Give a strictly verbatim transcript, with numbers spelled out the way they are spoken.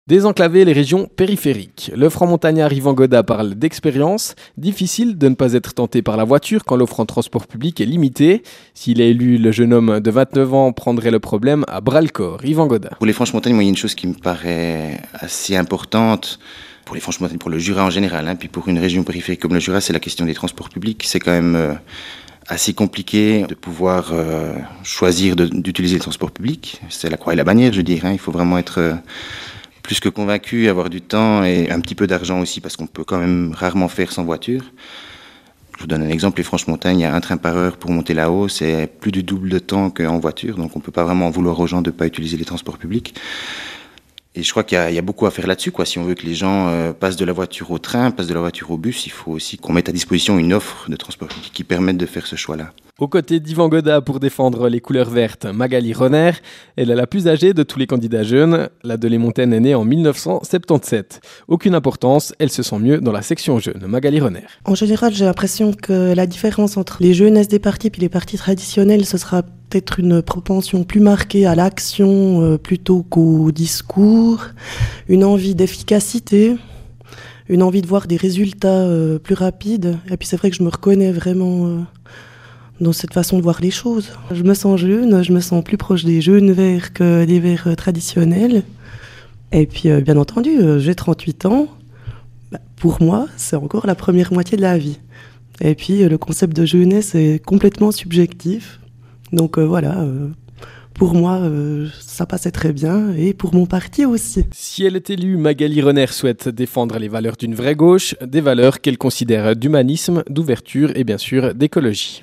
Désenclaver les régions périphériques. Le franc-montagnard Yvan Godin parle d'expérience. Difficile de ne pas être tenté par la voiture quand l'offre en transport public est limitée. S'il est élu, le jeune homme de vingt-neuf ans prendrait le problème à bras-le-corps. Yvan Godin. Pour les Franches-Montagnes, moi, il y a une chose qui me paraît assez importante. Pour les Franches-Montagnes, pour le Jura en général, hein, puis pour une région périphérique comme le Jura, c'est la question des transports publics. C'est quand même euh, assez compliqué de pouvoir euh, choisir de, d'utiliser le transport public. C'est la croix et la bannière, je veux dire. Hein. Il faut vraiment être euh, plus que convaincu, avoir du temps et un petit peu d'argent aussi, parce qu'on peut quand même rarement faire sans voiture. Je vous donne un exemple, les Franches-Montagnes, il y a un train par heure pour monter là-haut, c'est plus du double de temps qu'en voiture, donc on ne peut pas vraiment en vouloir aux gens de ne pas utiliser les transports publics. Et je crois qu'il y a, il y a beaucoup à faire là-dessus, quoi. Si on veut que les gens euh, passent de la voiture au train, passent de la voiture au bus, il faut aussi qu'on mette à disposition une offre de transport public qui permette de faire ce choix-là. Aux côtés d'Yvan Godin pour défendre les couleurs vertes, Magali Renner, elle est la plus âgée de tous les candidats jeunes. La Delémontaine est née en dix-neuf cent soixante-dix-sept. Aucune importance, elle se sent mieux dans la section jeune. Magali Renner. En général, j'ai l'impression que la différence entre les jeunesses des partis et les partis traditionnels, ce sera peut-être une propension plus marquée à l'action euh, plutôt qu'au discours, une envie d'efficacité, une envie de voir des résultats euh, plus rapides. Et puis c'est vrai que je me reconnais vraiment euh, dans cette façon de voir les choses. Je me sens jeune, je me sens plus proche des jeunes verts que des verts euh, traditionnels. Et puis euh, bien entendu, euh, j'ai trente-huit ans. Bah, pour moi, c'est encore la première moitié de la vie. Et puis euh, le concept de jeunesse est complètement subjectif. Donc euh, voilà, euh, pour moi, euh, ça passait très bien, et pour mon parti aussi. Si elle est élue, Magali Renner souhaite défendre les valeurs d'une vraie gauche, des valeurs qu'elle considère d'humanisme, d'ouverture et bien sûr d'écologie.